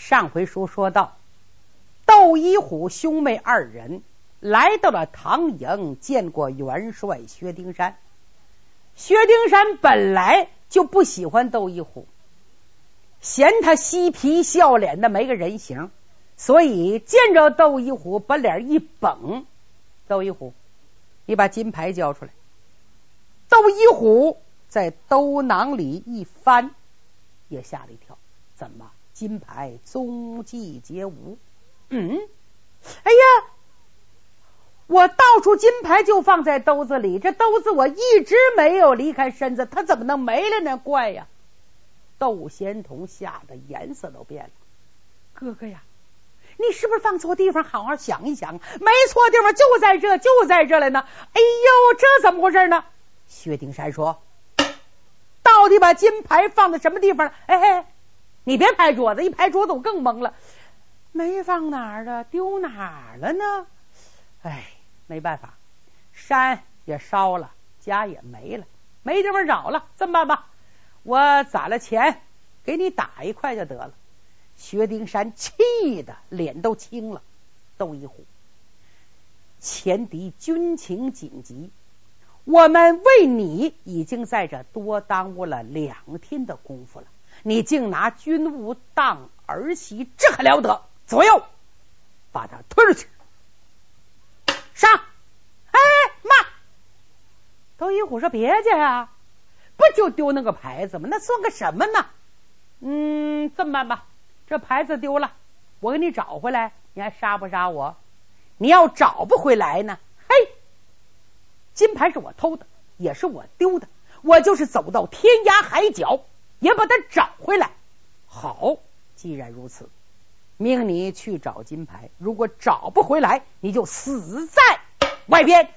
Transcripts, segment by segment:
上回书说到，窦一虎兄妹二人来到了唐营，见过元帅薛丁山。薛丁山本来就不喜欢窦一虎，嫌他嬉皮笑脸的没个人形，所以见着窦一虎把脸一绷，窦一虎，你把金牌交出来。窦一虎在兜囊里一翻，也吓了一跳，怎么金牌踪迹皆无？哎呀，我倒出金牌就放在兜子里，这兜子我一直没有离开身子，它怎么能没了呢？怪呀！窦仙童吓得颜色都变了。哥哥呀，你是不是放错地方？好好想一想，没错地方就在这，就在这里呢。哎呦，这怎么回事呢？薛丁山说，到底把金牌放在什么地方？哎，你别拍桌子，一拍桌子我更懵了。没放哪儿了，丢哪儿了呢？哎，没办法，山也烧了，家也没了，没地方找了。这么办吧，我攒了钱给你打一块就得了。薛丁山气的脸都青了。窦一虎，前敌军情紧急，我们为你已经在这多耽误了2天的功夫了，你竟拿军务当儿媳，这可了得！左右把他推出去，上！哎妈！窦一虎说别介呀，不就丢那个牌子吗？那算个什么呢？这么办吧，这牌子丢了，我给你找回来，你还杀不杀我？你要找不回来呢，嘿，金牌是我偷的，也是我丢的，我就是走到天涯海角也把它找回来。好，既然如此，命你去找金牌，如果找不回来，你就死在外边。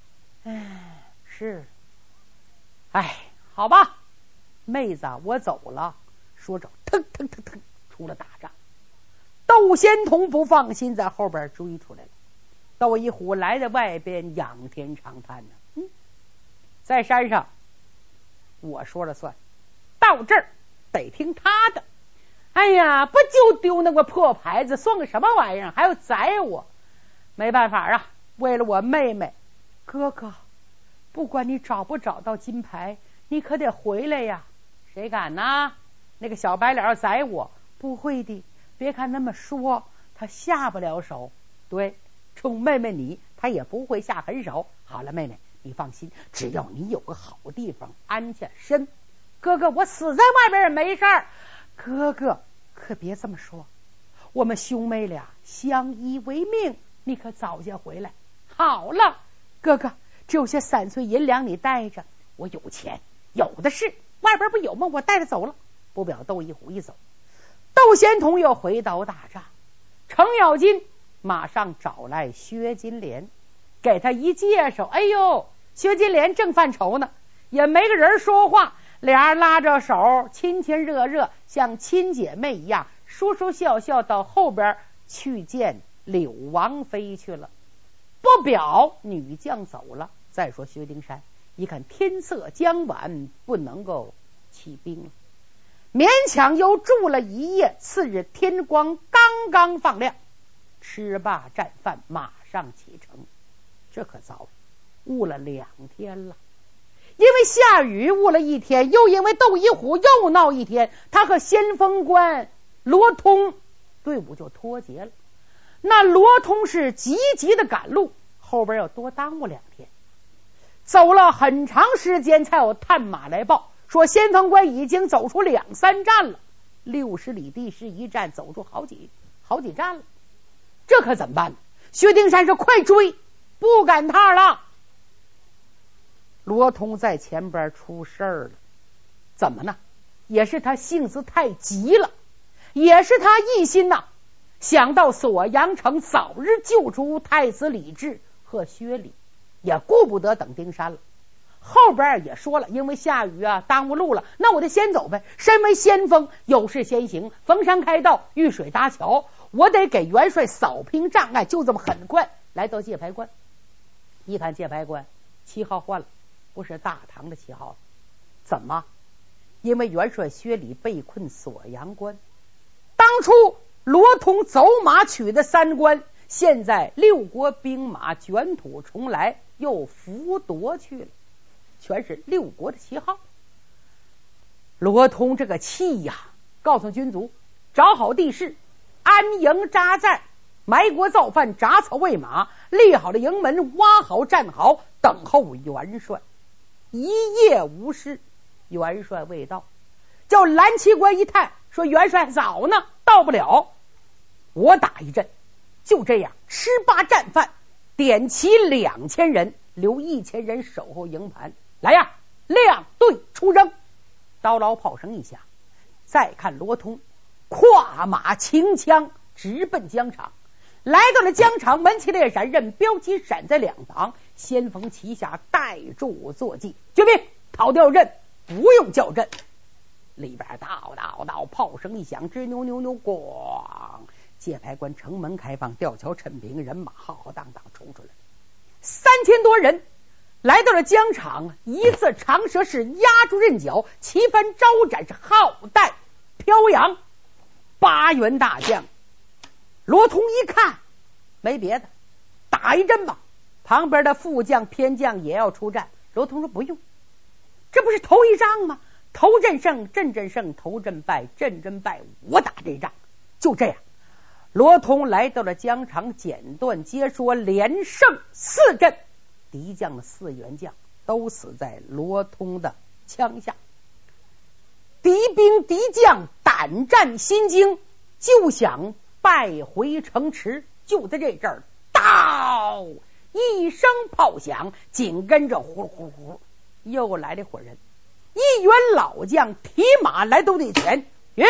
是，好吧，妹子，我走了。说着，腾腾腾腾出了大帐。窦仙童不放心，在后边追出来了。窦一虎来在外边，仰天长叹呢。在山上，我说了算，到这儿得听他的。哎呀，不就丢那个破牌子，算个什么玩意儿？还要宰我？没办法啊，为了我妹妹。哥哥，不管你找不找到金牌，你可得回来呀。谁敢呢？那个小白脸要宰我？不会的，别看那么说，他下不了手。对，冲妹妹你，他也不会下狠手。好了，妹妹你放心，只要你有个好地方安下身，哥哥我死在外边也没事儿。哥哥可别这么说，我们兄妹俩相依为命，你可早些回来。好了，哥哥，只有些3岁银两你带着，我有钱有的是，外边不有吗？我带着走了。不表窦一虎一走，窦仙童又回到大帐，程咬金马上找来薛金莲，给他一介绍。哎呦，薛金莲正犯愁呢，也没个人说话，俩人拉着手，亲亲热热，像亲姐妹一样，说说笑笑到后边去见柳王妃去了。不表女将走了。再说薛丁山一看天色将晚，不能够起兵了，勉强又住了一夜。次日天光刚刚放亮，吃罢战饭，马上启程。这可糟了，误了2天了。因为下雨误了1天，又因为窦一虎又闹1天，他和先锋官罗通队伍就脱节了。那罗通是急急的赶路，后边要多耽误2天。走了很长时间，才有探马来报说先锋官已经走出2、3站了，60里地是一站，走出好几站了。这可怎么办呢？薛丁山说快追，不赶趟了。罗通在前边出事儿了。怎么呢？也是他性子太急了，也是他一心呐，想到锁阳城早日救出太子李治和薛礼，也顾不得等丁山了。后边也说了，因为下雨啊，耽误路了，那我得先走呗。身为先锋，有事先行，逢山开道，遇水搭桥，我得给元帅扫平障碍。就这么很快来到界牌关，一看界牌关旗号换了，不是大唐的旗号了。怎么？因为元帅薛礼被困锁阳关，当初罗通走马取的3关，现在6国兵马卷土重来，又俘夺去了，全是6国的旗号。罗通这个气呀，告诉军卒找好地势，安营扎寨，埋锅造饭，铡草喂马，立好了营门，挖好站好，等候元帅。一夜无事，元帅未到，叫蓝旗官一探，说元帅早呢，到不了，我打一阵。就这样吃罢战饭，点齐2000人，留1000人守候营盘。来呀，亮队出征。刀牢炮声一响，再看罗通跨马擎枪直奔疆场。来到了疆场，门旗列闪，任标旗闪在两旁，先锋旗下带住坐骑，军兵讨掉阵，不用叫阵。里边道炮声一响，吱扭扭扭，咣！界牌关城门开放，吊桥陈平，人马浩浩荡荡冲出来，3000多人来到了疆场，一字长蛇是压住阵脚，旗帆招展，是浩带飘扬。8员大将，罗通一看没别的，打一阵吧。旁边的副将偏将也要出战，罗通说不用，这不是头一仗吗？头阵胜，阵阵胜，头阵败，阵阵败，我打这仗。就这样，罗通来到了疆场，简短接说，连胜4阵，敌将的4员将都死在罗通的枪下。敌兵敌将胆战心惊，就想败回城池。就在这阵儿，到一声炮响，紧跟着呼呼呼又来了伙人，一员老将提马来到队前，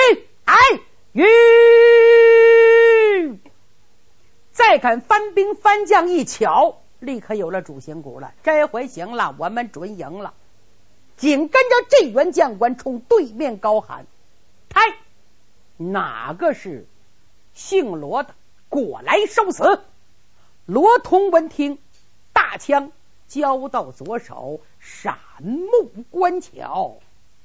再看番兵番将一瞧，立刻有了主心骨了，这回行了，我们准赢了。紧跟着这员将官冲对面高喊，嗨，哪个是姓罗的，过来受死。罗通闻听，大枪交到左手，闪目观瞧，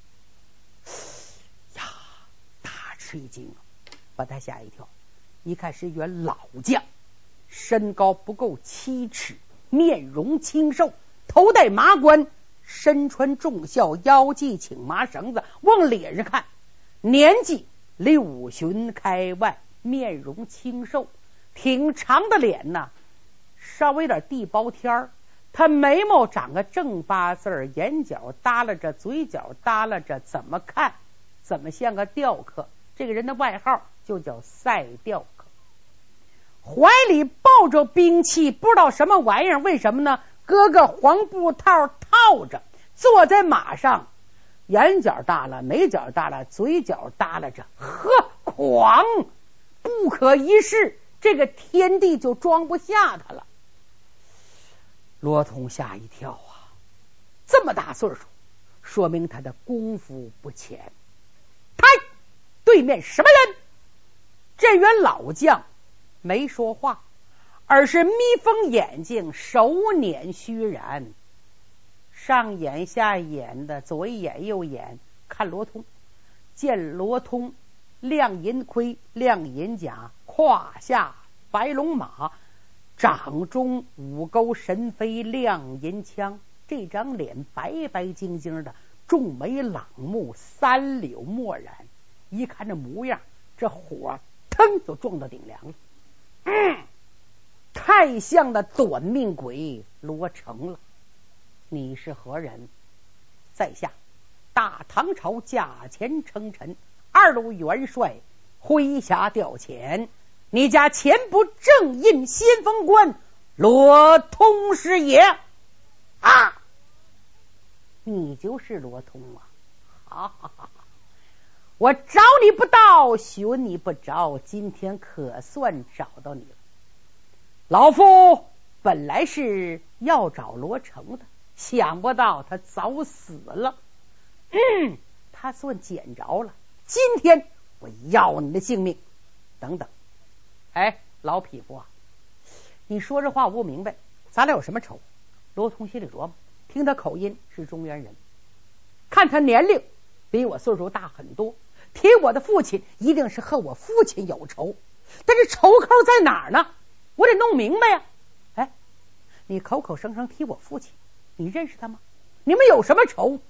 呀，大吃一惊，把他吓一跳。一看是一员老将，身高不够7尺，面容清瘦，头戴麻冠，身穿重孝，腰系请麻绳子，往脸上看，年纪60旬开外，面容清瘦，挺长的脸呢，稍微有点地包天儿。他眉毛长个正8字，眼角耷拉着，嘴角耷拉着，怎么看怎么像个雕刻。这个人的外号就叫赛雕刻。怀里抱着兵器，不知道什么玩意儿，为什么呢？搁个黄布套套着，坐在马上，眼角耷拉，眉角耷拉，嘴角耷拉着，呵，狂，不可一世，这个天地就装不下他了。罗通吓一跳啊，这么大岁数，说明他的功夫不浅。对面什么人？这员老将没说话，而是眯缝眼睛，手捻虚髯，上眼下眼的，左一眼右眼看罗通。见罗通亮银盔，亮银甲，胯下白龙马，掌中五钩神飞，亮银枪，这张脸白白晶晶的，重眉朗目，3绺墨染，一看这模样，这火腾就撞到顶梁了。太像那短命鬼罗成了。你是何人？在下大唐朝驾前称臣2路元帅麾下调遣，你家前不正印先锋官罗通是也啊！你就是罗通啊！哈哈哈！我找你不到，寻你不着，今天可算找到你了。老夫本来是要找罗成的，想不到他早死了。他算捡着了，今天我要你的性命。等等，哎，老匹夫啊，你说这话我不明白，咱俩有什么仇？罗通心里琢磨，听他口音是中原人，看他年龄比我岁数大很多， 提我的父亲一定是和我父亲有仇，但是仇口在哪儿呢？我得弄明白呀。哎，你口口声声提我父亲，你认识他吗？你们有什么仇？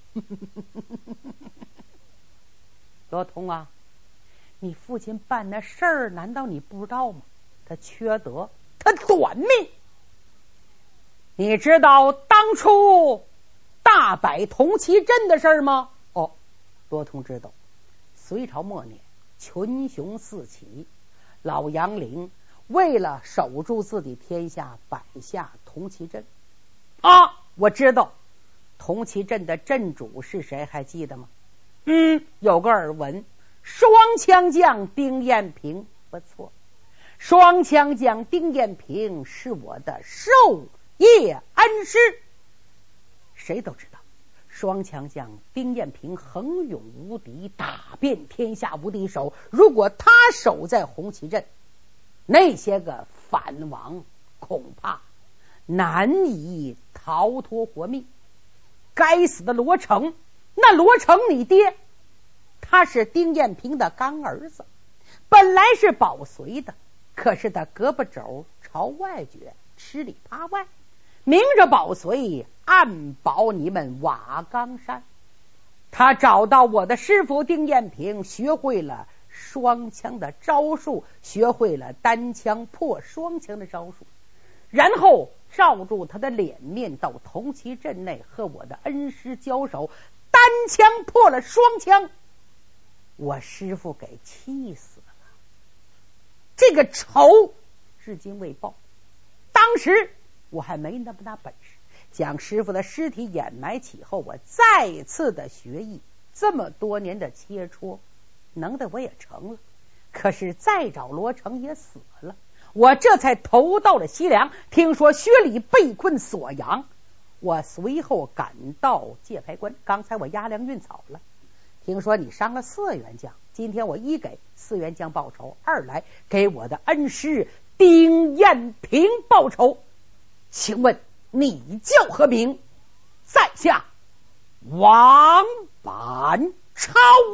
罗通啊，你父亲办那事儿难道你不知道吗？他缺德，他短命。你知道当初大摆铜旗阵的事吗？哦，罗通知道。隋朝末年，群雄四起，老杨凌为了守住自己天下，摆下铜旗阵。啊，我知道铜旗阵的阵主是谁，还记得吗？有个耳闻，双枪将丁彦平。不错，双枪将丁彦平是我的授业恩师。谁都知道双枪将丁彦平横勇无敌，打遍天下无敌手。如果他守在红旗阵，那些个反王恐怕难以逃脱活命。该死的罗成，那罗成你爹，他是丁彦平的干儿子，本来是保隋的，可是他胳膊肘朝外撅，吃里扒外，明着保隋，暗保你们瓦岗山。他找到我的师傅丁彦平，学会了双枪的招数，学会了单枪破双枪的招数，然后罩住他的脸面，到铜旗阵内和我的恩师交手，单枪破了双枪。我师傅给气死了，这个仇至今未报。当时我还没那么大本事，将师傅的尸体掩埋起后，我再次的学艺，这么多年的切磋，能的我也成了。可是再找罗成也死了，我这才投到了西凉。听说薛礼被困锁阳，我随后赶到界牌关。刚才我押粮运草了，听说你伤了4员将，今天我一给4员将报仇，二来给我的恩师丁彦平报仇。请问你叫何名？在下王板超。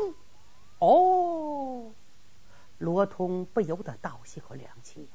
哦，罗通不由得倒吸口凉气。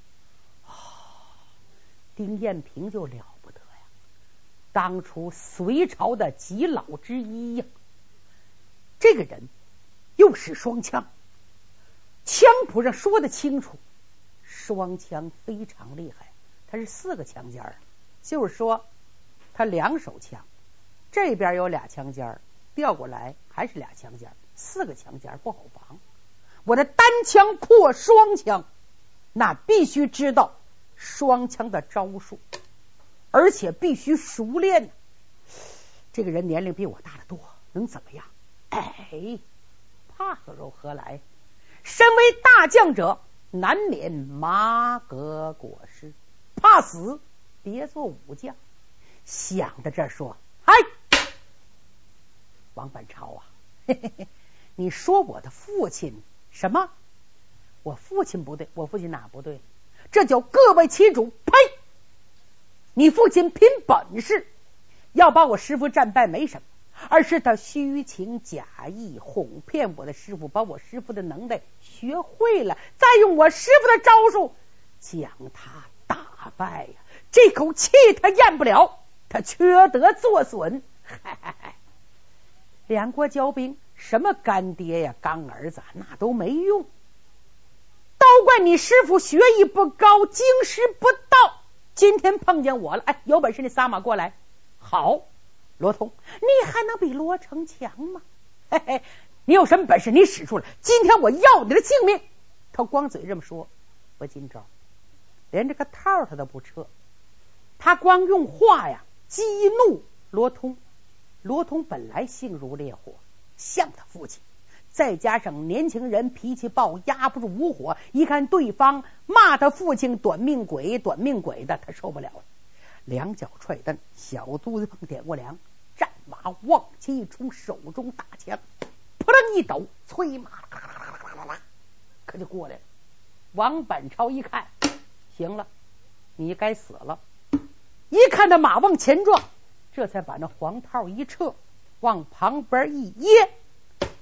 丁彦平就了不得呀，当初隋朝的几老之一呀。这个人又是双枪，枪谱上说得清楚，双枪非常厉害，他是4个枪尖儿，就是说他2手枪，这边有俩枪尖儿，调过来还是俩枪尖儿，4个枪尖儿不好防。我的单枪破双枪，那必须知道双枪的招数，而且必须熟练。这个人年龄比我大得多，能怎么样？哎，怕何来？身为大将者，难免马革裹尸，怕死别做武将。想到这儿说，嗨，王板超啊，嘿嘿嘿，你说我的父亲什么？我父亲不对，我父亲哪不对？这叫各为其主。呸！你父亲凭本事要把我师傅战败没什么，而是他虚情假意哄骗我的师傅，把我师傅的能耐学会了，再用我师傅的招数将他打败呀。这口气他咽不了，他缺德作损。两国交兵，什么干爹呀干儿子那都没用，都怪你师傅学艺不高，经师不到。今天碰见我了，哎，有本事你撒马过来。好，罗通，你还能比罗成强吗？嘿嘿，你有什么本事你使出来，今天我要你的性命。他光嘴这么说，不今朝连这个套他都不撤，他光用话呀激怒罗通。罗通本来性如烈火，像他父亲，再加上年轻人脾气暴，压不住无火，一看对方骂他父亲短命鬼短命鬼的，他受不了了，两脚踹蹬，小肚子碰点过梁，战马往前一冲，手中大枪扑棱一抖，催马可就过来了。王板超一看，行了，你该死了。一看他马往前撞，这才把那黄套一撤，往旁边一掖，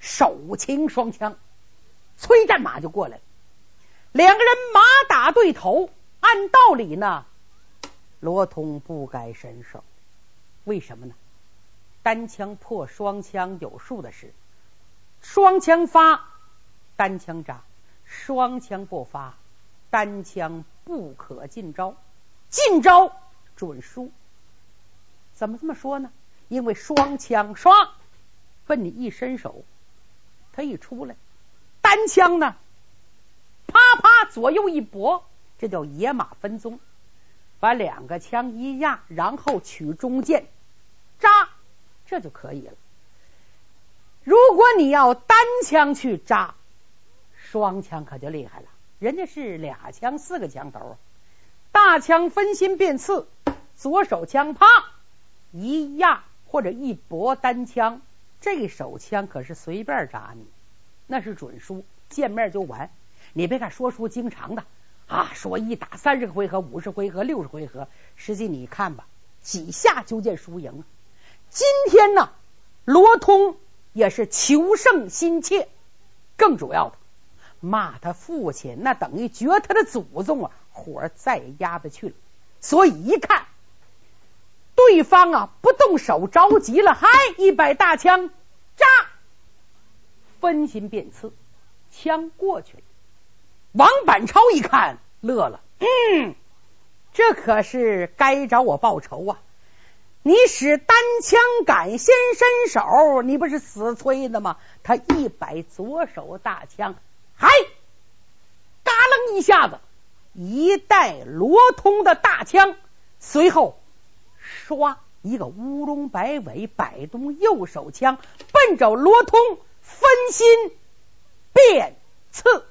手擎双枪，催战马就过来了。两个人马打对头，按道理呢，罗通不该伸手。为什么呢？单枪破双枪有数的是，双枪发，单枪扎；双枪不发，单枪不可进招，进招准输。怎么这么说呢？因为双枪刷奔你一伸手，他一出来，单枪呢啪啪左右一搏，这叫野马分鬃，把两个枪一压，然后取中间扎，这就可以了。如果你要单枪去扎，双枪可就厉害了，人家是俩枪4个枪头，大枪分心变刺，左手枪啪一压或者一搏单枪，这手枪可是随便扎你，那是准输，见面就完。你别看说书经常的说一打30个回合、50回合、60回合，实际你看吧，几下就见输赢。今天呢，罗通也是求胜心切，更主要的骂他父亲，那等于绝他的祖宗火再压不去了。所以一看对方不动手，着急了，一摆大枪扎，分心变刺，枪过去了。王板超一看乐了，这可是该找我报仇啊！你使单枪敢先伸手，你不是死催的吗？他一摆左手大枪，嘎楞一下子一带罗通的大枪，随后刷一个乌龙摆尾，摆动右手枪，奔着罗通分心变刺。